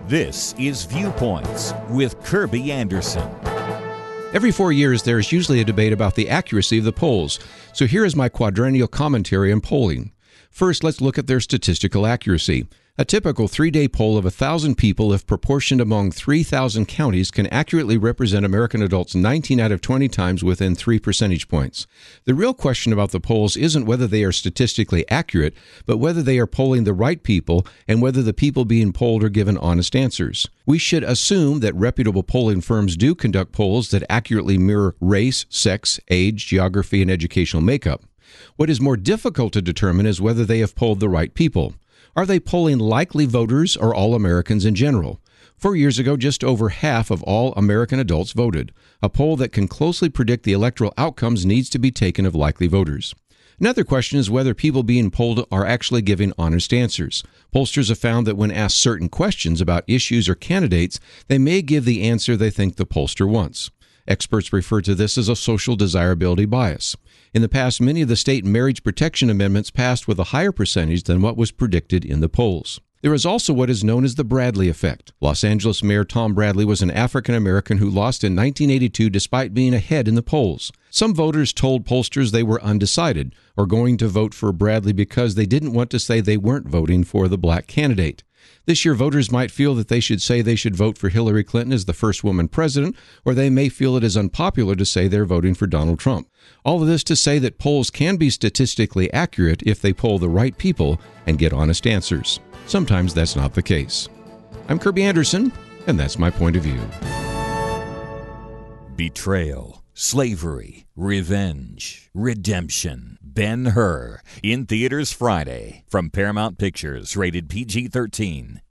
This is Viewpoints with Kirby Anderson. Every 4 years, there is usually a debate about the accuracy of the polls. So here is my quadrennial commentary on polling. First, let's look at their statistical accuracy. A typical 3-day poll of 1,000 people, if proportioned among 3,000 counties, can accurately represent American adults 19 out of 20 times within 3 percentage points. The real question about the polls isn't whether they are statistically accurate, but whether they are polling the right people and whether the people being polled are given honest answers. We should assume that reputable polling firms do conduct polls that accurately mirror race, sex, age, geography, and educational makeup. What is more difficult to determine is whether they have polled the right people. Are they polling likely voters or all Americans in general? 4 years ago, just over half of all American adults voted. A poll that can closely predict the electoral outcomes needs to be taken of likely voters. Another question is whether people being polled are actually giving honest answers. Pollsters have found that when asked certain questions about issues or candidates, they may give the answer they think the pollster wants. Experts refer to this as a social desirability bias. In the past, many of the state marriage protection amendments passed with a higher percentage than what was predicted in the polls. There is also what is known as the Bradley effect. Los Angeles Mayor Tom Bradley was an African-American who lost in 1982 despite being ahead in the polls. Some voters told pollsters they were undecided or going to vote for Bradley because they didn't want to say they weren't voting for the black candidate. This year, voters might feel that they should say they should vote for Hillary Clinton as the first woman president, or they may feel it is unpopular to say they're voting for Donald Trump. All of this to say that polls can be statistically accurate if they poll the right people and get honest answers. Sometimes that's not the case. I'm Kirby Anderson, and that's my point of view. Betrayal, slavery, revenge, redemption. Ben-Hur in theaters Friday from Paramount Pictures, rated PG-13.